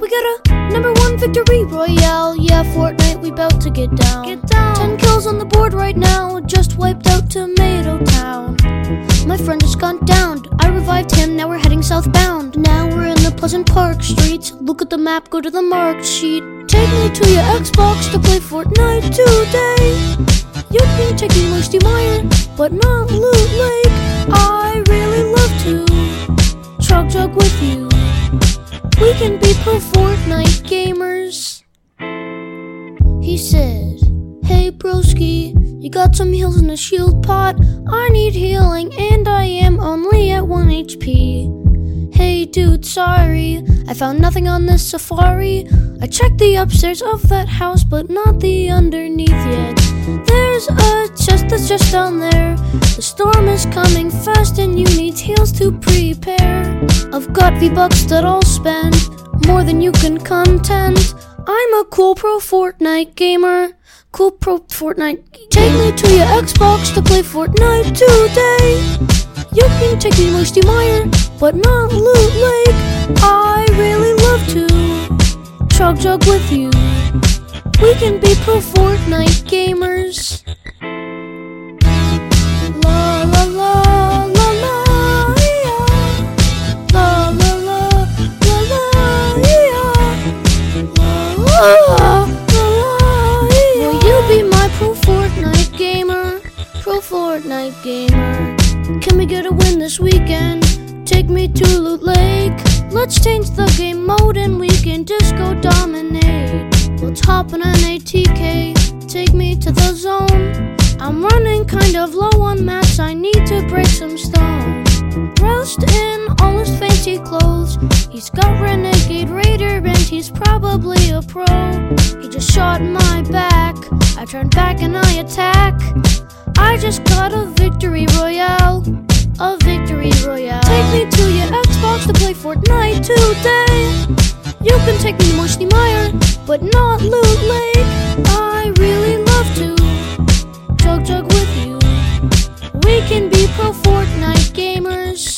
We got a #1 victory royale. Yeah, Fortnite, we bout to get down. 10 kills on the board right now. Just wiped out Tomato Town. My friend just gone down. I revived him, now we're heading southbound. Now we're in the Pleasant Park streets. Look at the map, go to the marked sheet. Take me to your Xbox to play Fortnite today. You can take me Moisty Mire, but not Loot Lake. I really love to Chug Jug with you. We can be pro Fortnite gamers. He said, hey broski, you got some heals in a shield pot? I need healing and I am only at 1 HP. Hey dude, sorry, I found nothing on this safari. I checked the upstairs of that house, but not the underneath yet. There's a chest that's just down there. The storm is coming fast and you need heals to prepare. I've got V-Bucks that I'll spend, more than you can contend. I'm a cool pro Fortnite gamer. Cool pro Fortnite. Take me to your Xbox to play Fortnite today. You can take me Moisty Mire, but not Loot Lake. I really love to Chug Jug with you. We can be pro Fortnite gamers. La la la la la yeah. La la la la la yeah. La la la yeah. Will you be my pro Fortnite gamer? Pro Fortnite gamer. Can we get a win this weekend? Take me to Loot Lake. Let's change the game mode and we can disco dominate. Let's hop on an ATK, take me to the zone. I'm running kind of low on mats, I need to break some stone. Dressed in all his fancy clothes, he's got Renegade Raider and he's probably a pro. He just shot my back, I turn back and I attack. I just got a victory royale. A victory royale. Take me to your Xbox to play Fortnite today. You can take me Moisty Mire, but not Loot Lake. I really love to Chug Jug with you. We can be pro Fortnite gamers.